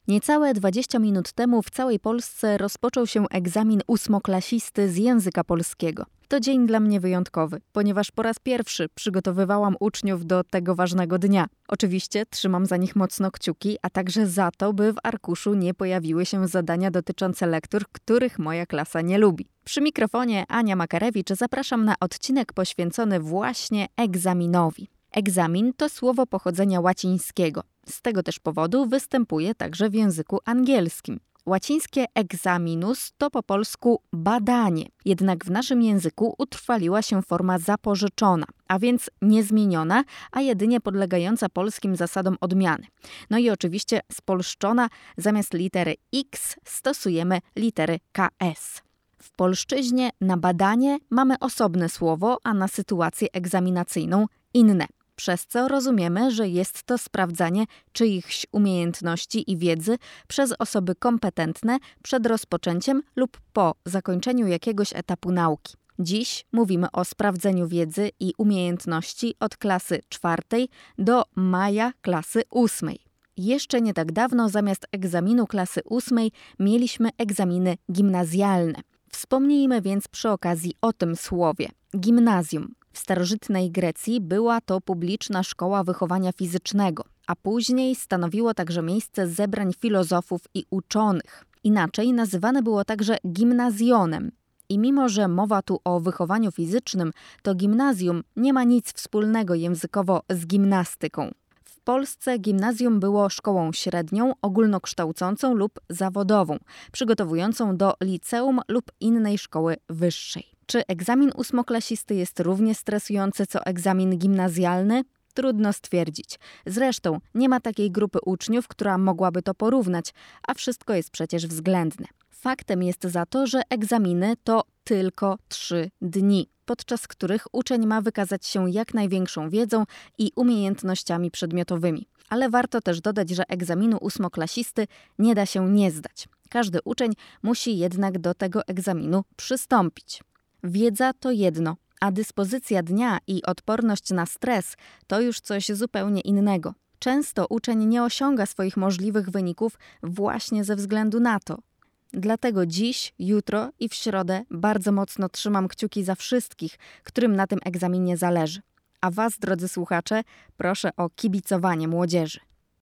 Niecałe 20 minut temu w całej Polsce rozpoczął się egzamin ósmoklasisty z języka polskiego. To dzień dla mnie wyjątkowy, ponieważ po raz pierwszy przygotowywałam uczniów do tego ważnego dnia. Oczywiście trzymam za nich mocno kciuki, a także za to, by w arkuszu nie pojawiły się zadania dotyczące lektur, których moja klasa nie lubi. Przy mikrofonie Ania Makarewicz, zapraszam na odcinek poświęcony właśnie egzaminowi. Egzamin to słowo pochodzenia łacińskiego. Z tego też powodu występuje także w języku angielskim. Łacińskie examinus to po polsku badanie, jednak w naszym języku utrwaliła się forma zapożyczona, a więc niezmieniona, a jedynie podlegająca polskim zasadom odmiany. No i oczywiście spolszczona, zamiast litery X stosujemy litery KS. W polszczyźnie na badanie mamy osobne słowo, a na sytuację egzaminacyjną inne. Przez co rozumiemy, że jest to sprawdzanie czyichś umiejętności i wiedzy przez osoby kompetentne przed rozpoczęciem lub po zakończeniu jakiegoś etapu nauki. Dziś mówimy o sprawdzeniu wiedzy i umiejętności od klasy 4 do maja klasy 8. Jeszcze nie tak dawno zamiast egzaminu klasy 8 mieliśmy egzaminy gimnazjalne. Wspomnijmy więc przy okazji o tym słowie – gimnazjum. W starożytnej Grecji była to publiczna szkoła wychowania fizycznego, a później stanowiło także miejsce zebrań filozofów i uczonych. Inaczej nazywane było także gimnazjonem. I mimo, że mowa tu o wychowaniu fizycznym, to gimnazjum nie ma nic wspólnego językowo z gimnastyką. W Polsce gimnazjum było szkołą średnią, ogólnokształcącą lub zawodową, przygotowującą do liceum lub innej szkoły wyższej. Czy egzamin ósmoklasisty jest równie stresujący co egzamin gimnazjalny? Trudno stwierdzić. Zresztą nie ma takiej grupy uczniów, która mogłaby to porównać, a wszystko jest przecież względne. Faktem jest za to, że egzaminy to tylko 3 dni, podczas których uczeń ma wykazać się jak największą wiedzą i umiejętnościami przedmiotowymi. Ale warto też dodać, że egzaminu ósmoklasisty nie da się nie zdać. Każdy uczeń musi jednak do tego egzaminu przystąpić. Wiedza to jedno, a dyspozycja dnia i odporność na stres to już coś zupełnie innego. Często uczeń nie osiąga swoich możliwych wyników właśnie ze względu na to. Dlatego dziś, jutro i w środę bardzo mocno trzymam kciuki za wszystkich, którym na tym egzaminie zależy. A Was, drodzy słuchacze, proszę o kibicowanie młodzieży.